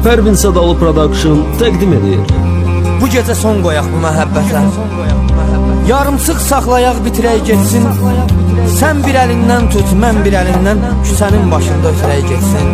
Pərvin Sadalı Production təqdim edir. Bu gecə son qoyaq bu məhəbbətə. Yarımsıq saxlayaq bitirək getsin. Sən bir əlindən tut, mən bir əlindən küçənin başında ötürək getsin.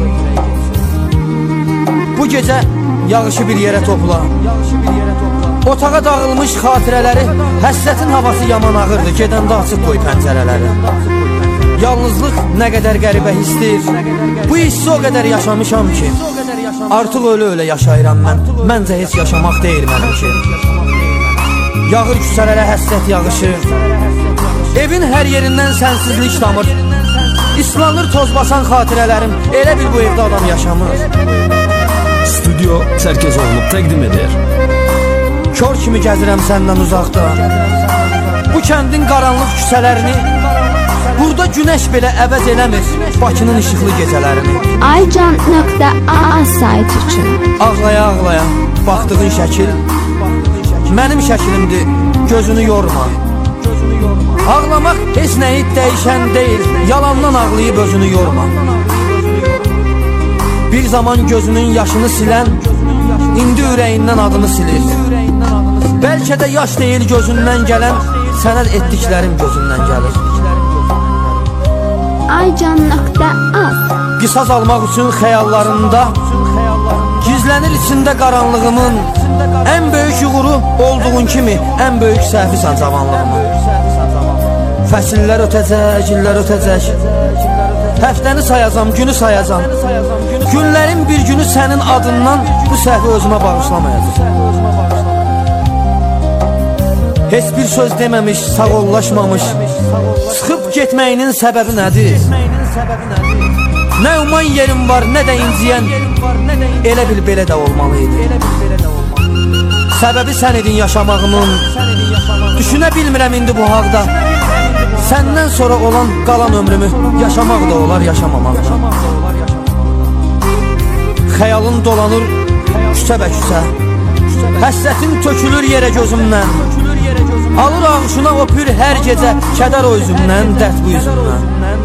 Bu gecə yağışı bir yerə topla. Otağa dağılmış xatirələri, həsrətin havası yaman ağırdır, gedəndə açıq qoy pəncərələri. Yalnızlıq nə qədər qəribə hissdir, bu hissi o qədər yaşamışam ki, artıq ölə-ölə yaşayıram mən, məncə heç yaşamaq deyil mənim ki. Yağır küçələrə həsrət yağışı, evin hər yerindən sənsizlik damır, islanır toz basan xatirələrim, elə bil bu evdə adam yaşamır. Stüdyo Çərkezoğlu təqdim edir. Kör kimi gəzirəm səndən uzaqda, bu kəndin qaranlıq küçələrini, burada günəş belə əvəz eləmir Bakının işıqlı gecələrini. Aycan.a sayt üçün Ağlaya-ağlaya baxdığın şəkil mənim şəkilimdir, gözünü yorma. Ağlamaq heç nəyi dəyişən deyil, yalandan ağlayıb özünü yorma. Bir zaman gözünün yaşını silən, indi ürəyindən adını silir. Bəlkə də yaş deyil gözündən gələn, sənə etdiklərim gözündən gəlir. Aycan.a Qisas almaq üçün xəyallarında gizlənir içində qaranlığımın, ən böyük uğuru olduğun kimi ən böyük səhvisən cavanlığımın. Fəsillər ötəcək, illər ötəcək, həftəni sayacam, günü sayacam, günlərin bir günü sənin adından bu səhvi özümə bağışlamayacaq. Heç bir söz deməmiş, sağollaşmamış, çıxıb getməyinin səbəbi nədir? Nə uman yerim var, nə də inciyən, elə bil belə də olmalıydı. Səbəbi sən idin yaşamağımın, düşünə bilmirəm indi bu haqda. Səndən sonra olan qalan ömrümü yaşamaq da olar, yaşamamaq da. Xəyalın dolanır küçə-bə-küçə, həsrətin tökülür yerə gözümdən, alır ağuşuna öpür hər gecə, kədər o üzümdən, dərd bu üzümdən.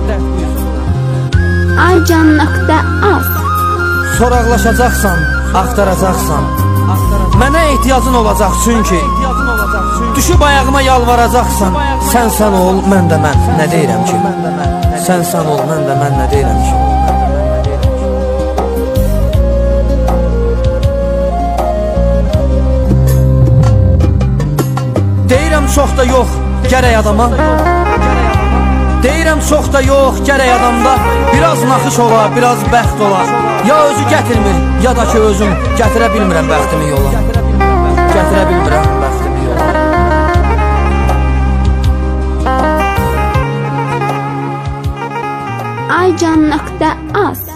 Aycan.a Soraqlaşacaqsan, axtaracaqsan, mənə ehtiyacın olacaq çünki, düşüb ayağıma yalvaracaqsan, sən ol, mən də mən, nə deyirəm ki? Sən ol, mən də mən, nə deyirəm ki? Deyirəm çox da yox, gərək adama, deyirəm çox da yox, gərək adamda biraz naxış ola, biraz bəxt ola. Ya özü gətirmir, ya da ki özüm gətirə bilmirəm bəxtimi yola. Gətirə bilmirəm bəxtimi yola. Aycan.a